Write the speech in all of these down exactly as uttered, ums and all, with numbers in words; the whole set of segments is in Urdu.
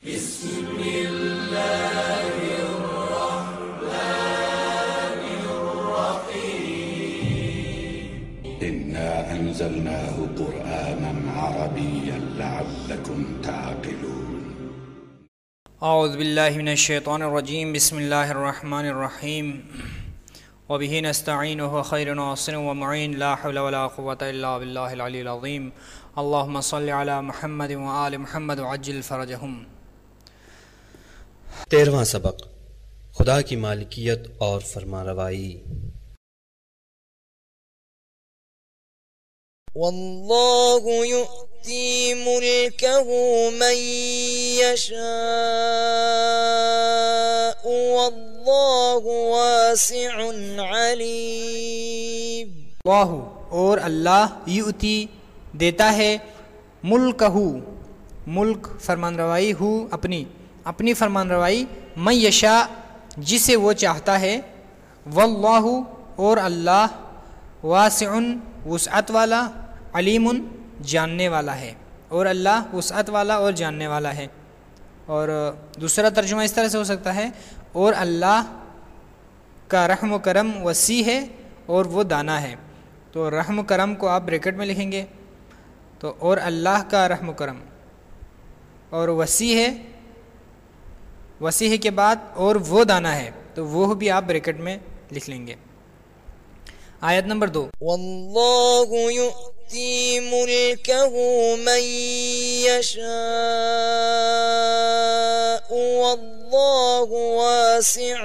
بسم الله الرحمن الرحيم إنا أنزلناه قرآنا عربيا لعلكم تعقلون اعوذ باللہ من الشیطان الرجیم بسم اللہ الرحمن الرحیم وبہ نستعین وهو خیر ناصر ومعین لا حول ولا قوة الا باللہ العلی العظیم اللہم صل علی محمد وآل محمد وعجل فرجہم۔ تیرواں سبق، خدا کی مالکیت اور فرمانروائی۔ واللہ یؤتی ملکہ من یشاء واللہ واسع علیم۔ اللہ اور اللہ یؤتی دیتا ہے ملکہ ملک فرمان روائی ہو اپنی اپنی فرمان روائی من یشاء جسے وہ چاہتا ہے، واللہ اور اللہ واسع وسعت والا، علیم جاننے والا ہے، اور اللہ وسعت والا اور جاننے والا ہے۔ اور دوسرا ترجمہ اس طرح سے ہو سکتا ہے، اور اللہ کا رحم و کرم وسیع ہے اور وہ دانا ہے۔ تو رحم و کرم کو آپ بریکٹ میں لکھیں گے، تو اور اللہ کا رحم و کرم، اور وسیع ہے، وسیع کے بعد اور وہ دانا ہے، تو وہ بھی آپ بریکٹ میں لکھ لیں گے۔ آیت نمبر دو، واللہ یؤتی ملکہ من یشاء واللہ واسع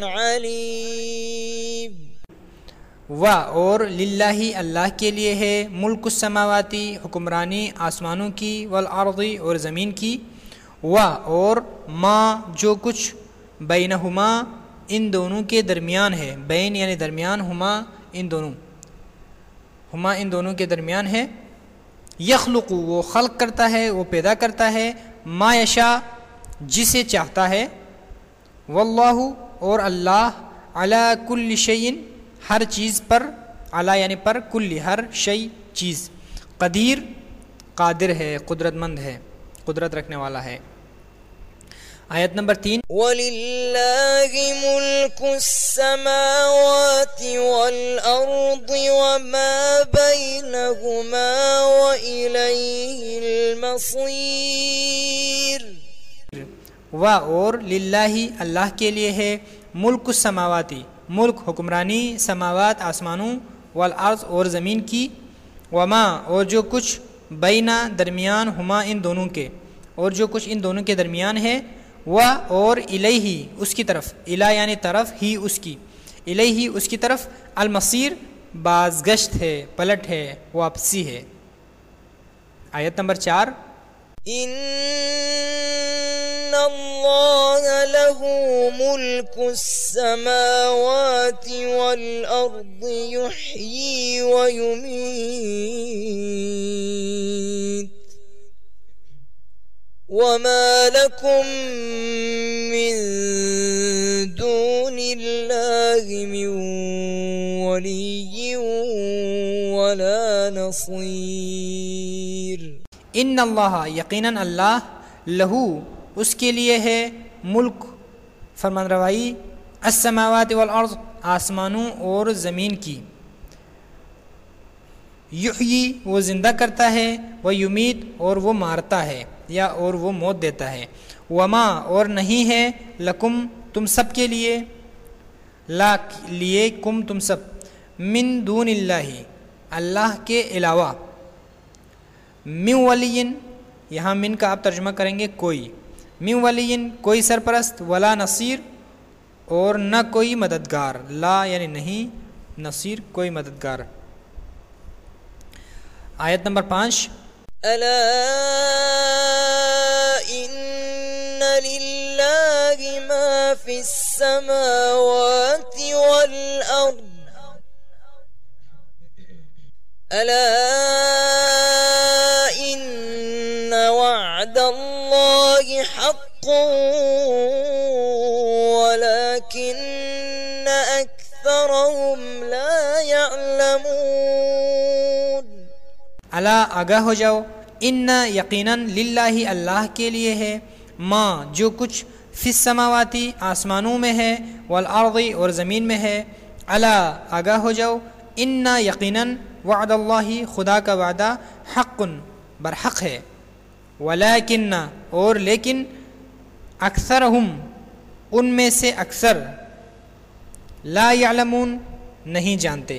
علیم۔ و اور للہ اللہ کے لیے ہے ملک السماواتی حکمرانی آسمانوں کی، والارض اور زمین کی، و اور ما جو کچھ بینہما ان دونوں کے درمیان ہے، بین یعنی درمیان، ہما ان دونوں، ہما ان دونوں کے درمیان ہے۔ یخلق وہ خلق کرتا ہے، وہ پیدا کرتا ہے، ما یشاء جسے چاہتا ہے، واللہ اور اللہ علی کل شیء ہر چیز پر، علی یعنی پر، کل ہر شیء چیز، قدیر قادر ہے، قدرت مند ہے، قدرت رکھنے والا ہے۔ آیت نمبر تین، وَلِلَّهِ مُلْكُ السَّمَاوَاتِ وَالْأَرْضِ وَمَا بَيْنَهُمَا وَإِلَيْهِ الْمَصِيرُ۔ و اور للہ اللہ کے لیے ہے ملک السماواتی ملک حکمرانی سماوات آسمانوں، والارض اور زمین کی، وما اور جو کچھ بینا درمیان، ہما ان دونوں کے، اور جو کچھ ان دونوں کے درمیان ہے، و اور الیہ اس کی طرف، الی یعنی طرف، ہی اس کی، الیہ اس کی طرف، المصیر بازگشت ہے، پلٹ ہے، واپسی ہے۔ آیت نمبر چار، ان اللہ لہ ملک السماوات والارض یحیی ویمیت وما لکم من دون اللہ من ولی ولا نصیر۔ ان اللہ یقیناً اللہ لہو اس کے لیے ہے ملک فرمان روائی، السماوات والارض آسمانوں اور زمین کی، یحیی وہ زندہ کرتا ہے، و یمیت اور وہ مارتا ہے یا اور وہ موت دیتا ہے، وما اور نہیں ہے، لکم تم سب کے لیے، لا لیے کم تم سب، من دون اللہ اللہ کے علاوہ، من ولی یہاں من کا آپ ترجمہ کریں گے کوئی، من ولی کوئی سرپرست، ولا نصیر اور نہ کوئی مددگار، لا یعنی نہیں، نصیر کوئی مددگار۔ آیت نمبر پانچ، الا ان للہ ما فی السماوات والارض الا ان وعد اللہ حق ولكن اکثرهم لا يعلمون۔ الا آگاہ ہو جاؤ، ان یقیناً للہ اللہ کے لیے ہے ماں جو کچھ فی السماواتی آسمانوں میں ہے، والارض اور زمین میں ہے، الا آگاہ ہو جاؤ، انا یقیناً وعد اللہ خدا کا وعدہ حق برحق ہے، ولیکن اور لیکن اکثرہم ان میں سے اکثر لا یعلمون نہیں جانتے۔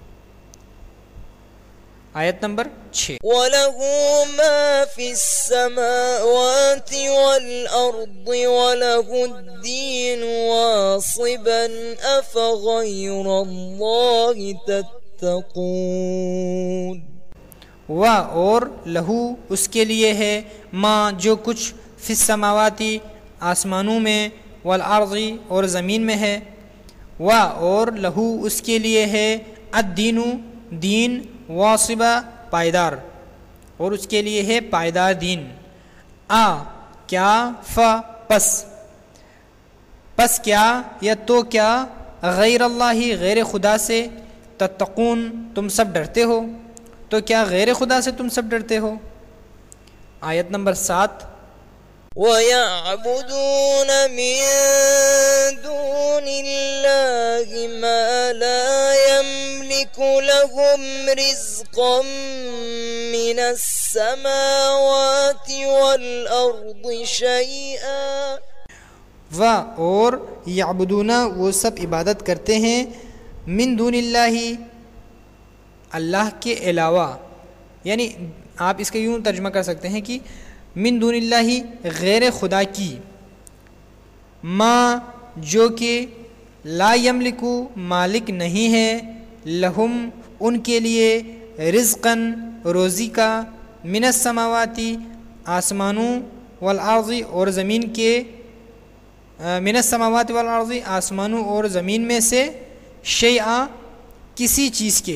آیت نمبر چھ، وَلَهُ مَا فِي السَّمَاوَاتِ وَالْأَرْضِ وَلَهُ الدِّينُ وَاصِبًا أَفَغَيْرَ اللَّهِ تَتَّقُونَ۔ و اور لہو اس کے لیے ہے، ماں جو کچھ فی السماواتی آسمانوں میں، والارض اور زمین میں ہے، و اور لہو اس کے لیے ہے، الدین دین، واصبہ پائیدار، اور اس کے لیے ہے پائیدار دین، آ کیا، ف پس پس کیا یا تو کیا، غیر اللہ غیر خدا سے، تتقون تم سب ڈرتے ہو، تو کیا غیر خدا سے تم سب ڈرتے ہو۔ آیت نمبر سات، وَيَعْبُدُونَ مِن دُونِ اللَّهِ مَا لَا يَمْلِكُ لَهُمْ رِزْقًا مِّنَ السَّمَاوَاتِ وَالْأَرْضِ شَيْئًا۔ و اور یعبدون وہ سب عبادت کرتے ہیں، من دون اللہ اللہ کے علاوہ، یعنی آپ اس کا یوں ترجمہ کر سکتے ہیں کہ من دون اللہ غیر خدا کی، ما جو کہ لا یملکو مالک نہیں ہے، لہم ان کے لیے، رزقاً روزی کا، من السماواتی آسمانوں، والارض اور زمین کے، من السماوات والارض آسمانوں اور زمین میں سے، شیئا کسی چیز کے،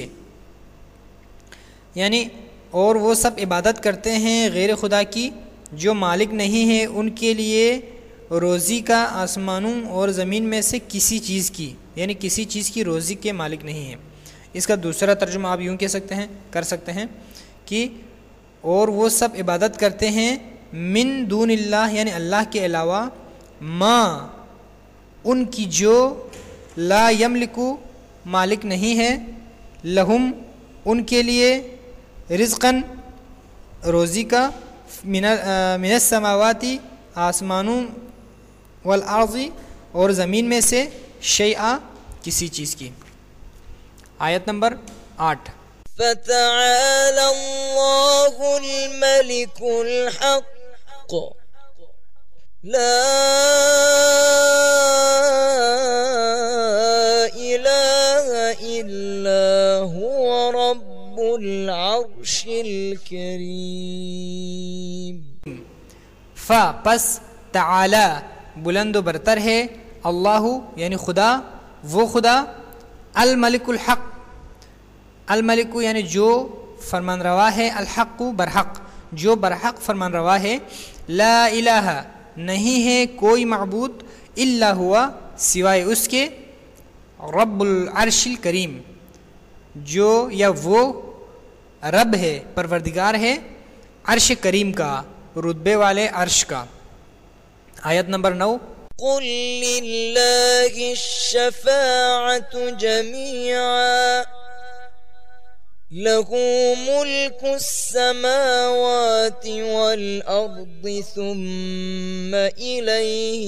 یعنی اور وہ سب عبادت کرتے ہیں غیر خدا کی جو مالک نہیں ہے ان کے لیے روزی کا، آسمانوں اور زمین میں سے کسی چیز کی، یعنی کسی چیز کی روزی کے مالک نہیں ہے۔ اس کا دوسرا ترجمہ آپ یوں کہہ سکتے ہیں کر سکتے ہیں کہ اور وہ سب عبادت کرتے ہیں من دون اللہ یعنی اللہ کے علاوہ، ماں ان کی جو لا یملکو مالک نہیں ہے، لہم ان کے لیے، رزقاً روزی کا، من السماواتی آسمانوں، والارض اور زمین میں سے، شیئا کسی چیز کی۔ آیت نمبر آٹھ، فَتَعَالَى اللَّهُ الْمَلِكُ الْحَقُّ لَا إِلَٰهَ إِلَّا هُوَ رَبُّ الْعَرْشِ الْكَرِيمِ۔ ف پس تعالی بلند و برتر ہے، اللہ یعنی خدا، وہ خدا، الملک الحق، الملک یعنی جو فرمان روا ہے، الحق برحق جو برحق فرمان روا ہے، لا الہ نہیں ہے کوئی معبود، الا ہوا سوائے اس کے، رب العرش الکریم جو یا وہ رب ہے، پروردگار ہے عرش کریم کا، رتبے والے عرش کا۔ آیت نمبر نو، قل للہ الشفاعة جميعا له ملك السماوات والأرض ثم إليه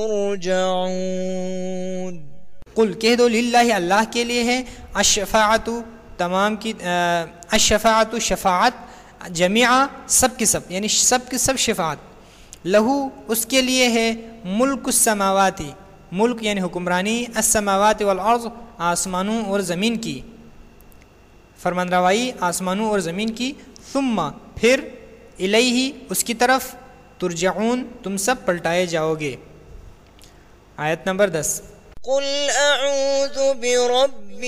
ترجعون۔ قل کہہ دو، للہ اللہ کے لیے ہے، الشفاعت تمام کی، الشفاعت شفاعت، جمیعا سب کے سب یعنی سب کے سب شفاعت، لہو اس کے لیے ہے، ملک السماواتی ملک یعنی حکمرانی، السماوات والارض آسمانوں اور زمین کی، فرمان روائی آسمانوں اور زمین کی، ثم پھر، الیہ اس کی طرف، ترجعون تم سب پلٹائے جاؤ گے۔ آیت نمبر دس، قل اعوذ برب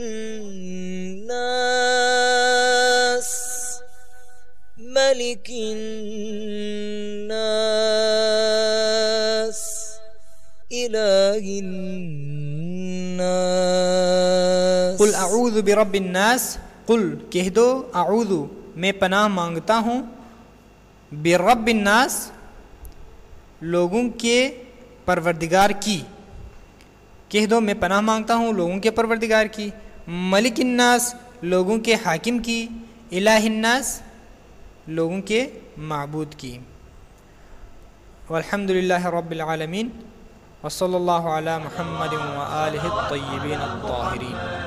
الناس ملك الناس إله الناس۔ قل اعوذ برب الناس، قل کہہ دو، اعوذ میں پناہ مانگتا ہوں، برب الناس لوگوں کے پروردگار کی، کہہ دو میں پناہ مانگتا ہوں لوگوں کے پروردگار کی، ملک الناس لوگوں کے حاکم کی، الہ الناس لوگوں کے معبود کی۔ والحمد للہ رب العالمین، وصلی اللہ علی محمد وآلہ الطیبین الطاہرین۔